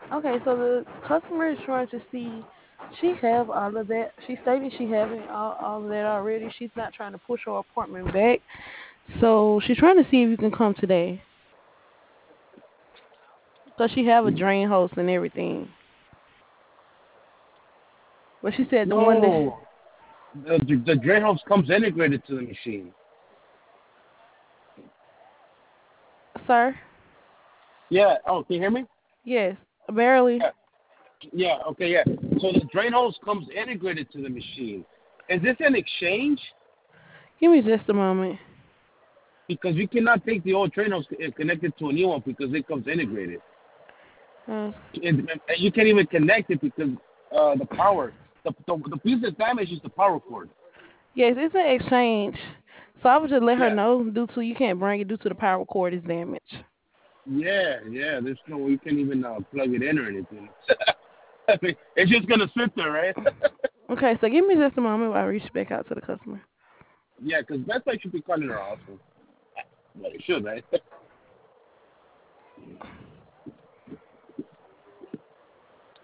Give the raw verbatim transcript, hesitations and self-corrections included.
Okay, so the customer is trying to see. She have all of that. She stated she having all, all of that already. She's not trying to push her appointment back. So she's trying to see if you can come today. Cause she have a drain host and everything. But she said the one that, No, the the, the drain house comes integrated to the machine. sir, Yeah. Oh, can you hear me? yes, barely. Yeah. Yeah. Okay. Yeah. So the drain hose comes integrated to the machine. Is this an exchange? Give me just a moment. Because we cannot take the old drain hose and connect it to a new one because it comes integrated. Uh, And, and you can't even connect it because uh, the power, the, the the piece that's damaged is the power cord. yes, it's an exchange. So I would just let her Yeah. know due to you can't bring it due to the power cord is damaged. Yeah. Yeah. There's no way you can even uh, plug it in or anything. I mean, it's just gonna sit there, right? Okay, so give me just a moment while I reach back out to the customer. Yeah, because Best Buy should be calling her also. Well, it should, right?